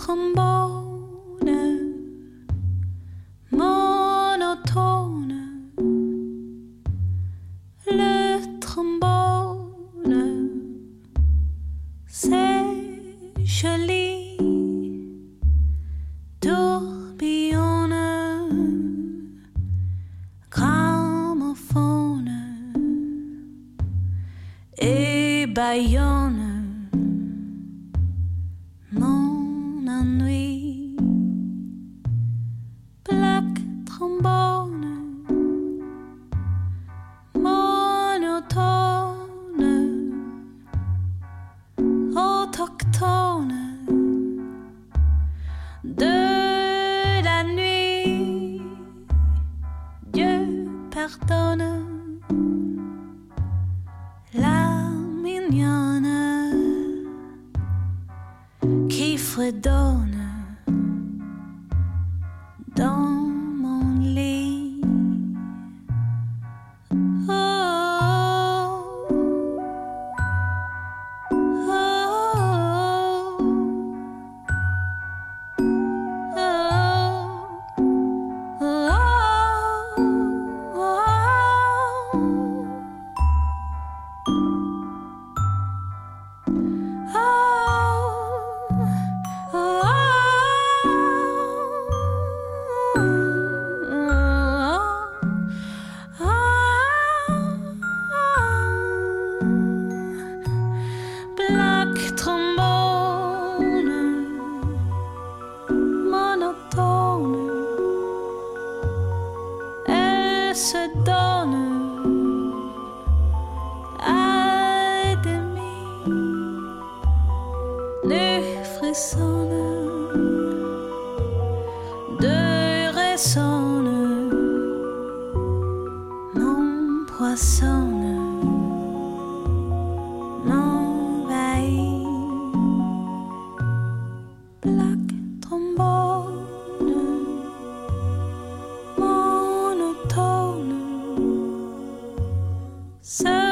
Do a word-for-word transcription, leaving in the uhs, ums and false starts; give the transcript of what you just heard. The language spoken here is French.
trombone monotone, le trombone, c'est joli, tourbillonne, gramophone et bâillonne mon ennui. Plaque trombone monotone, autochtone de la nuit. Dieu pardonne la mignonne qui fredonne dans mon lit. Oh, oh, oh, oh, Plaque trombone monotone, elle se donne à demi, les frissonne de ressonne, mon poissonne m'envahit. Plaque trombone monotone, seul